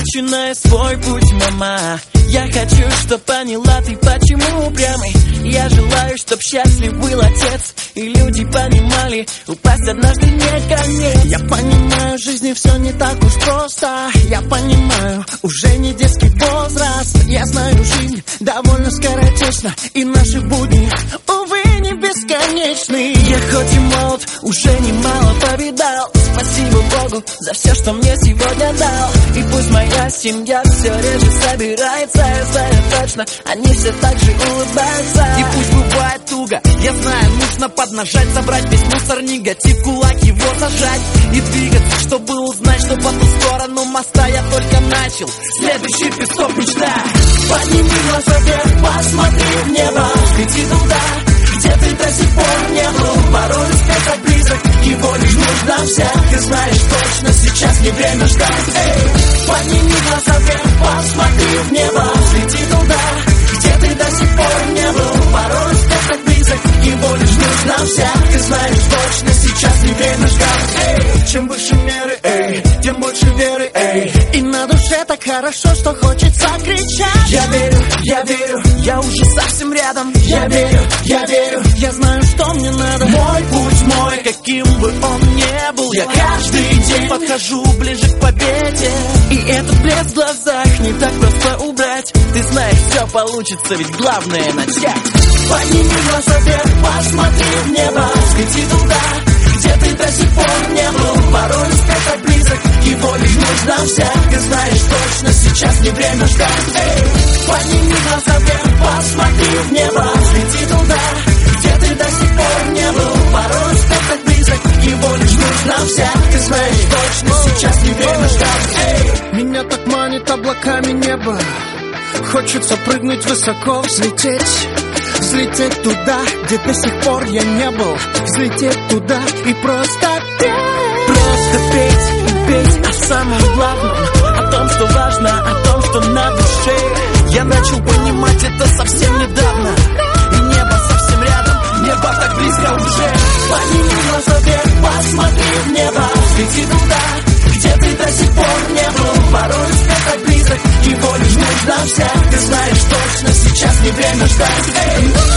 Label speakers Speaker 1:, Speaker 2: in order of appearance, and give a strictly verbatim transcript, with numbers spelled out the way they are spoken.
Speaker 1: начинай свой путь, мама. Я хочу, чтоб поняла ты, почему упрямый. Я желаю, чтоб счастлив был отец, и люди понимали, упасть однажды не конец. Я понимаю, в жизни все не так уж просто. Я понимаю, уже не детский возраст. Я знаю, жизнь довольно скоротечна, и наши будни, увы, не бесконечны. Я хоть и молод, уже немало повидал. Спасибо Богу за все, что мне сегодня дал. И пусть моя семья все реже собирается, я знаю точно, они все так же улыбаются.
Speaker 2: И пусть бывает туго, я знаю, нужно поднажать, собрать весь мусор, негатив, кулак его зажать и двигаться, чтобы узнать, что по ту сторону моста я только начал. Следующий песок мечта.
Speaker 1: Подними глаза вверх, посмотри в небо, иди туда, где ты до сих пор не был. Порой успех так близок, его лишь нужно взять. Ты знаешь точно, сейчас не время ждать. Эй, подними глаза вверх, посмотри в небо, иди туда, где ты до сих пор не был. Порой успех так близок, его лишь нужно взять. Ты знаешь точно, сейчас не время ждать. Эй, чем выше меры, эй, тем больше веры, эй. И на душе так хорошо, что хочется кричать. Я верю, я верю, я уже совсем рядом. Я верю, я верю, я знаю, что мне надо. Мой путь мой, каким бы он ни был, я каждый день подхожу ближе к победе. И этот блеск в глазах не так просто убрать. Ты знаешь, все получится, ведь главное начать. Подними глаза вверх, посмотри в небо, иди туда, где ты до сих пор не был. Порой успех так близок, его лишь нужно взять. Ты знаешь точно, сейчас не время ждать. Эй, подними глаза вверх, посмотри в небо, иди туда, где ты до сих пор не был. Порой успех так близок, его лишь нужно взять. Ты знаешь точно, сейчас не время ждать. Эй,
Speaker 3: меня так манит облаками небо, хочется прыгнуть высоко, взлететь. Взлететь туда, где до сих пор я не был. Взлететь туда и просто петь.
Speaker 1: Просто петь и петь о самом главном, о том, что важно, о том, что на душе. Я начал понимать это совсем недавно, и небо совсем рядом, небо так близко уже. Подними глаза вверх, посмотри в небо, иди туда, где ты до сих пор не был. Порой успех так близок, его лишь нужно взять. Ты знаешь точно, сейчас не время ждать. Эй,